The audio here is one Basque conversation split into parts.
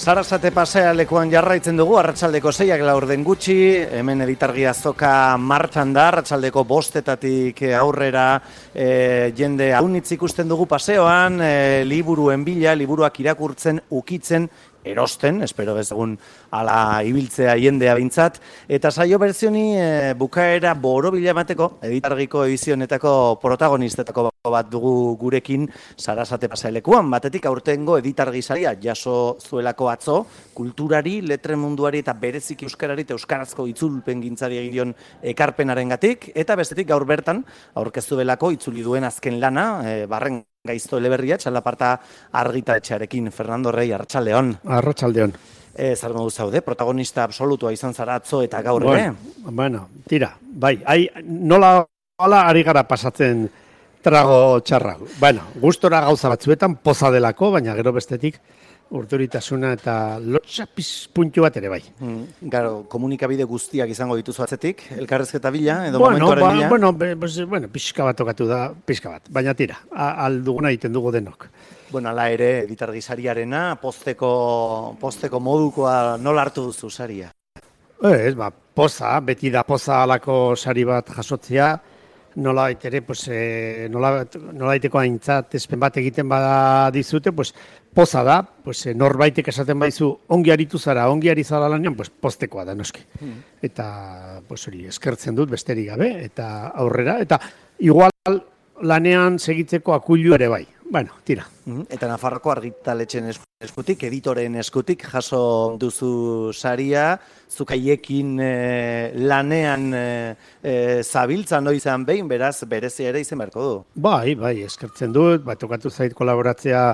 Sarasate pasealekuan jarraitzen dugu, arratsaldeko 6 laurden gutxi, hemen editargi azoka martxan da, arratsaldeko 5 aurrera jende haunitz ikusten dugu paseoan, liburuen bila, liburuak irakurtzen, ukitzen, erosten, espero bezagun ala ibiltzea jendea bintzat, eta saio berzioni bukaera borobila emateko, editargiko edizionetako protagonistetako bat dugu gurekin Sarasate pasealekuan, batetik aurtengo editargi saria jaso zuelako atzo, kulturari, letren munduari eta bereziki euskarari eta euskarazko itzulpengintzari egin ekarpenarengatik, eta bestetik gaur bertan aurkeztu belako itzuli duen azken lana, barren gaizto eleberria, txalaparta argitaletxearekin. Fernando Rey, arratsaldeon. Arratsaldeon. Zer modu zaude, protagonista absolutua izan zara atzo eta gaur ere? Bueno, tira, bai, nola ari gara pasatzen trago txarra. Bueno, gustora gauza batzuetan poza delako, baina gero bestetik urduritasuna eta lotxa puntu bat ere bai. Garo, komunikabide guztiak izango dituzu atzetik, elkarrezketa bila, edo momentuaren bila? Bueno, pixka bat tokatu da, pixka bat, baina tira, alduguna egiten dugu denok. Bueno, ala ere, editargi sariarena, posteko modukoa nola hartu duzu saria? Poza, beti da poza alako sari bat jasotzea, nola baitere, nola baiteko aintzat ezpen bat egiten bada dizute, poza da, norbaitek esaten baizu ongi aritu zara, ongi ari zara lanean, postekoa da noski. Eta hori eskertzen dut besterik gabe, eta aurrera, eta igual lanean segitzeko akuilu ere bai. Bueno, tira. Eta Nafarroko argitaletxen eskutik, editoren eskutik, jaso duzu saria, zukaiekin lanean zabiltzan izan behin, beraz, berezia ere izen beharko du. Bai, eskertzen dut, tokatu zait kolaboratzea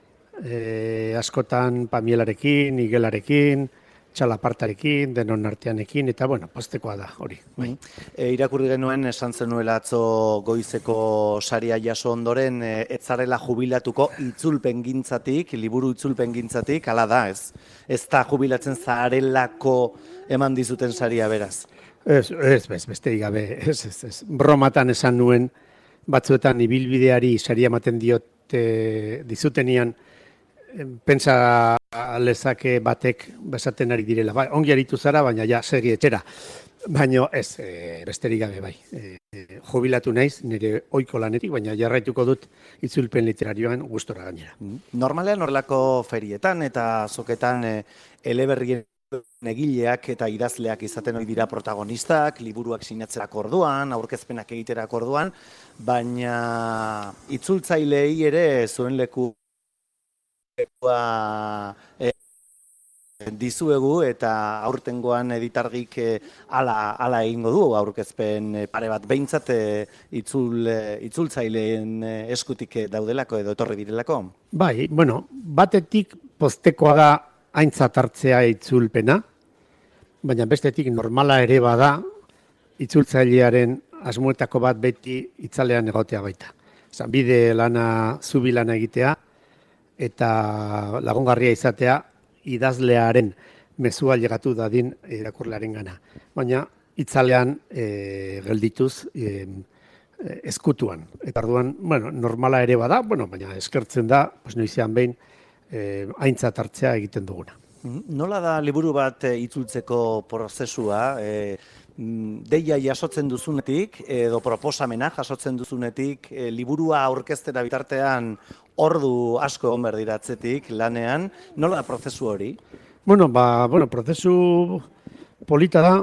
askotan Pamielarekin, Igelarekin, Txalapartarekin, denon arteanekin, eta postekoa da, hori. Irakurri genuen, esan zenuela atzo goizeko saria jaso ondoren, ez zarela jubilatuko itzulpengintzatik, liburu itzulpengintzatik, hala da, ez? Ez da jubilatzen zarelako eman dizuten saria beraz? Besterik gabe, ez. Bromatan esan nuen, batzuetan ibilbideari saria ematen dizutenian, pentsa lezake batek besaten ari direla. Ongi aritu zara, baina ja, segi etxera. Baina ez, besterik gabe bai. Jubilatu naiz, nire ohiko lanetik, baina jarraituko dut itzulpen literarioan gustora gainera. Normalean horrelako ferietan eta azoketan eleberrien egileak eta idazleak izaten ohi dira protagonistak, liburuak sinatzerako orduan, aurkezpenak egiterako orduan, baina itzultzaileei ere zuen leku dizuegu eta aurtengoan editargik ala egingo du aurkezpen pare bat behintzat itzultzaileen eskutik daudelako edo etorri direlako? Bai, batetik postekoa da aintzat hartzea itzulpena, baina bestetik normala ere bada itzultzailearen asmoetako bat beti itzalean egotea baita. Bide lana, zubi lana egitea, eta lagungarria izatea idazlearen mezua llegatu dadin irakurlearen gana. Baina itzalean geldituz eskutuan. Eta orduan, normala ere bada, baina eskertzen da, noizean behin aintzat hartzea egiten duguna. Nola da liburu bat itzultzeko prozesua? Deia jasotzen duzunetik, edo proposamena jasotzen duzunetik, liburua aurkeztera bitartean ordu asko egon behar dira atzetik, lanean, nola da prozesu hori? Prozesu polita da,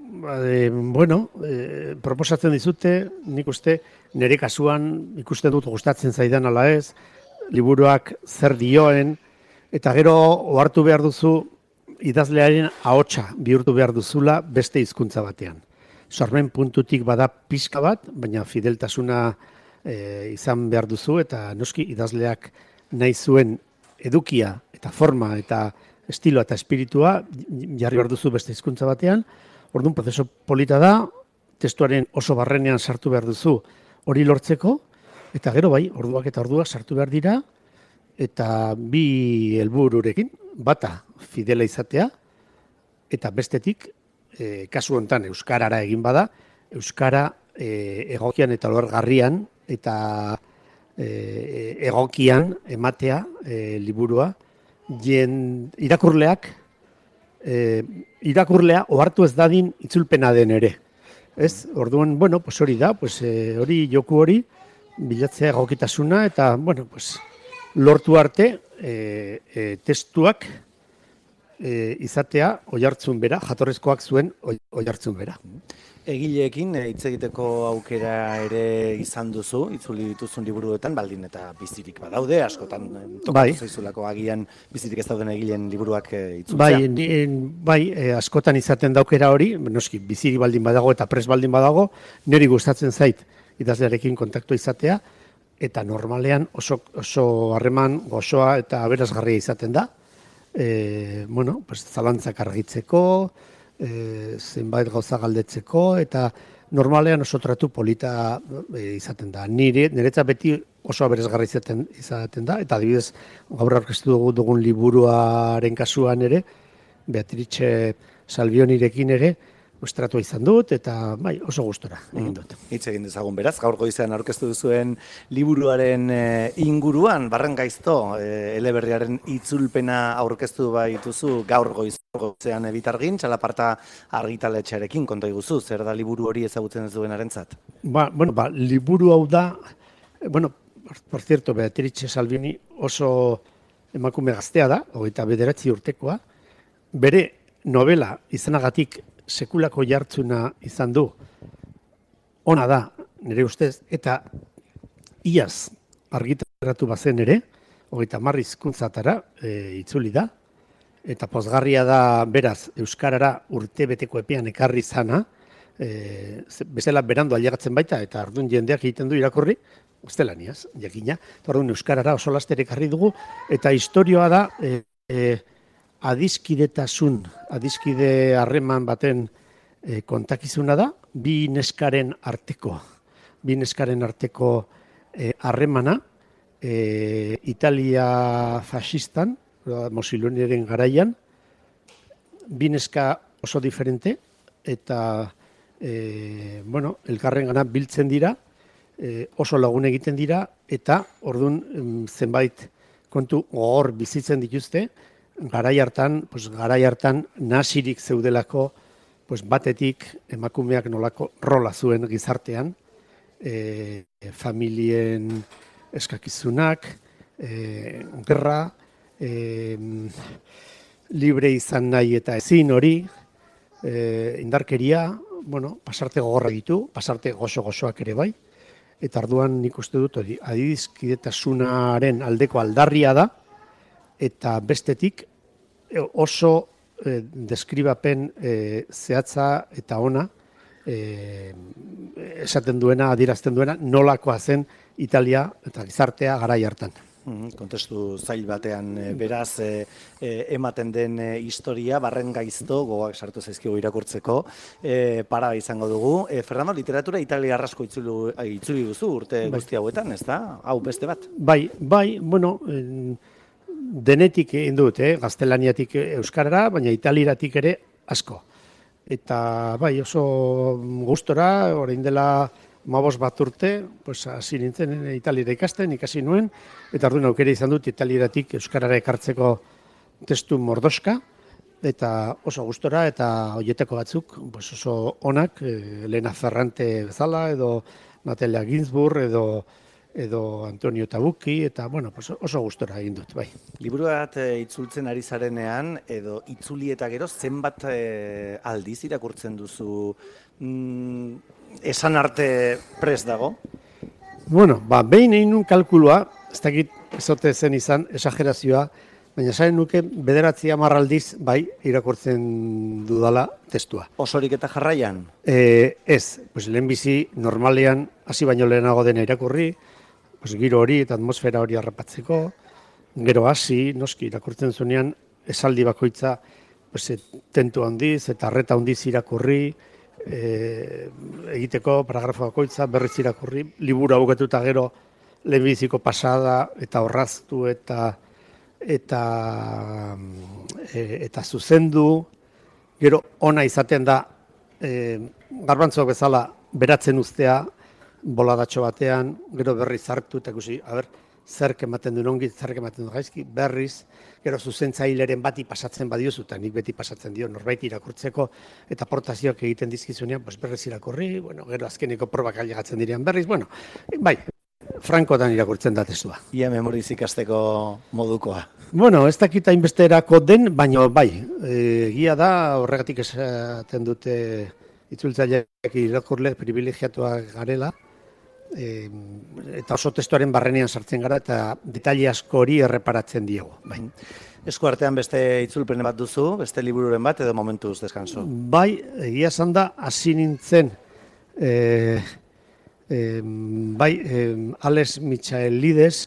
proposatzen dizute, nik uste, nire kasuan ikusten dut gustatzen zaidan ala ez, liburuak zer dioen, eta gero ohartu behar duzu, idazlearen ahotsa bihurtu behar duzula beste hizkuntza batean. Sormen puntutik bada pixka bat, baina fideltasuna izan behar duzu, eta noski idazleak nahi zuen edukia eta forma eta estiloa eta espiritua jarri behar duzu beste hizkuntza batean. Orduan, prozesu polita da, testuaren oso barrenean sartu behar duzu hori lortzeko, eta gero orduak eta orduak sartu behar dira, eta bi helbururekin, bata fidela izatea, eta bestetik, kasu honetan euskarara egin bada, euskara egokian eta lorgarrian, eta egokian ematea liburua irakurlea ohartu ez dadin itzulpena den ere. Ez? Orduan, bueno, pues hori da, pues hori joku hori bilatzea egokitasuna eta, bueno, pues lortu arte testuak izatea oihartzun bera, jatorrezkoak zuen oihartzun bera. Egileekin hitz egiteko aukera ere izan duzu, itzuli dituzun liburuetan, baldin eta bizirik badaude, askotan tokatu zaizulako agian bizirik ez dauden egileen liburuak itzultzea. Bai, askotan izaten daukera hori, noski, bizirik baldin badago eta pres baldin badago, niri gustatzen zait idazlearekin kontaktu izatea, eta normalean oso harreman gozoa eta aberasgarria izaten da. Bueno, pues zalantzak argitzeko, zenbait gauza galdetzeko, eta normalean oso tratu polita izaten da. Niretzat beti oso aberasgarri izaten da, eta adibidez gaur aurkeztu dugun liburuaren kasuan ere, Beatrice Salvionirekin ere, tratua izan dut, eta bai, oso gustora egin dut. Hitz egin dezagun beraz, gaur goizean aurkeztu duzuen liburuaren inguruan, Barrengaizto, eleberriaren itzulpena aurkeztu baituzu gaur goizean Bitargin, Txalaparta argitaletxearekin konta iguzu, zer da liburu hori ezagutzen ez duenarentzat? Liburu hau da, por cierto, Beatrice Salvioni oso emakume gaztea da, 29 urtekoa, bere novela izanagatik sekulako jartzuna izan du, ona da, nire ustez, eta iaz argitaratu bazen ere, 30 hizkuntzatara itzuli da, eta pozgarria da beraz Euskarara urtebeteko epean ekarri zana, bezala berandu ailegatzen baita, eta orduan jendeak egiten du irakurri, gaztelaniaz, jakina, eta orduan Euskarara oso laster ekarri dugu, eta istorioa da, adiskide harreman baten kontakizuna da, bi neskaren arteko harremana, Italia fascistan, Mussoliniren garaian, bi neska oso diferente, eta elkarrengana biltzen dira, oso lagun egiten dira, eta orduan zenbait kontu gogor bizitzen dituzte, garai hartan nasirik zeudelako, batetik emakumeak nolako rola zuen gizartean, familien eskakizunak, gerra, libre izan nahi eta ezin hori, indarkeria, pasarte gogorra ditu, pasarte gozoak ere bai, eta orduan nik uste dut adizkidetasunaren aldeko aldarria da, eta bestetik oso deskribapen zehatza eta ona esaten duena, adierazten duena, nolakoa zen Italia eta gizartea garai hartan. Kontestu zail batean beraz ematen den historia, Barrengaizto, gogoak sartu zaizkigu irakurtzeko, para izango dugu. Fernando, literatura Italia asko itzuli duzu urte guzti hauetan, ez da? Hau beste bat? Bai, denetik egin dut, gaztelaniatik euskarara, baina italiratik ere asko. Eta bai, oso gustora, orain dela 15 bat urte, hasi nintzen italira ikasten, ikasi nuen, eta orduan aukera izan dut italiratik euskarara ekartzeko testu mordoska, eta oso gustora, eta horietako batzuk oso onak, Elena Ferrante bezala, edo Natalia Ginsburg, edo Antonio Tabucchi, eta oso gustora egin dut, bai. Liburu bat itzultzen ari zarenean, edo itzuli eta gero, zenbat aldiz irakurtzen duzu esan arte prest dago? Behin egin nun kalkulua, ez dakit ezote zen izan, esagerazioa, baina esan nuke 9-10 aldiz bai irakurtzen dudala testua. Osorik eta jarraian? Ez, lehenbizi normalean hasi baino lehenago dena irakurri, giro hori eta atmosfera hori harrapatzeko, gero hasi, noski irakurtzen zuenean, esaldi bakoitza tentu handiz eta arreta handiz irakurri, egiteko paragrafo bakoitza berriz irakurri, liburu bukatuta gero lehenbiziko pasada eta orraztu eta zuzendu, gero ona izaten da garbantzuak bezala beratzen uztea, boladatxo batean, gero berriz hartu, eta ikusi, zerk ematen duen ongi, zerk ematen duen gaizki, berriz, gero zuzentzaileren bati pasatzen badiozu, eta nik beti pasatzen dio norbait irakurtzeko, eta aportazioak egiten dizkizunean, pues berriz irakurri, bueno, gero azkeneko probak ailegatzen direan berriz, bueno, bai, frankotan irakurtzen da testua. Ia memoriz ikasteko modukoa. Bueno, ez dakit hainbesterako den, baina bai, egia da, horregatik esaten dute itzultzaileak irakurle privilegiatuak garela, eta oso testuaren barrenean sartzen gara eta detaile asko hori erreparatzen diego. Bai. Esku artean beste itzulpen bat duzu, beste libururen bat edo momentuz deskanso? Bai, egia esan da, hasi nintzen, Alex Michaelides,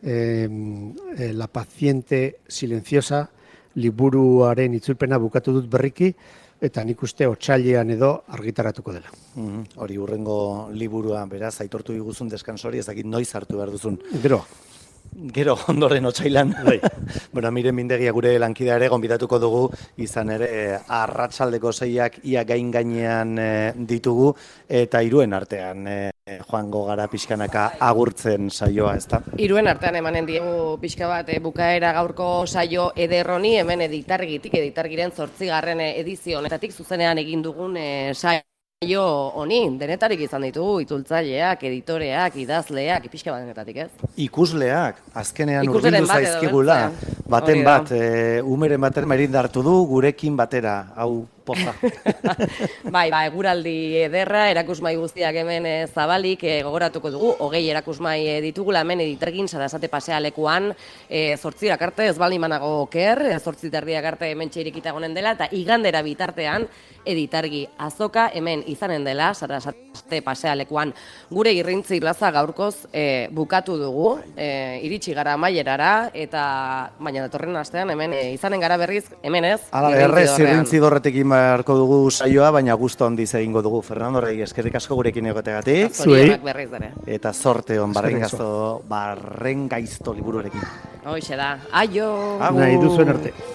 La paciente silenciosa, liburuaren itzulpena bukatu dut berriki, eta nik uste otsailean edo argitaratuko dela. Hori hurrengo liburua, beraz, aitortu diguzun deskanso hori, ez dakit noiz hartu behar duzun. Gero ondoren otsailan. Bueno, Miren Mindegia gure lankidea ere gonbidatuko dugu, izan ere arratsaldeko 6ak ia gainean ditugu, eta 3 artean joango gara pixkanaka agurtzen saioa, ezta? 3 artean emanen diegu pixka bat bukaera gaurko saio eder honi, hemen editargiren 8. edizio honetatik zuzenean egin dugun saio honi, denetarik izan ditugu, itzultzaileak, editoreak, idazleak, pixka bat denetatik, ez? Ikusleak, azkenean urbildu zaizkigula, baten bat, umeren baten merindartu du, gurekin batera, hau poza. Bai, eguraldi ederra, erakusmai guztiak hemen zabalik, gogoratuko dugu, 20 erakusmai ditugula hemen editargin, Sarasate pasealekuan, 8 arte, ez baldin banago oker, 8:30 arte hemen txirikita gonen dela, eta igandera bitartean editargi azoka hemen izanen dela, Sarasate pasealekuan. Gure irrintzi plaza gaurkoz bukatu dugu, iritsi gara amaierara, eta baina datorren astean hemen izanen gara berriz, hemen ez, irrintzi dorretekin beharko dugu saioa, baina gusto handiz egingo dugu. Fernando Rey, eskerrik asko gurekin egoteagatik. Zuei. Eta zorte on barrengaizto liburuarekin. Hoxe da. Aio! Nahi duzuen arte.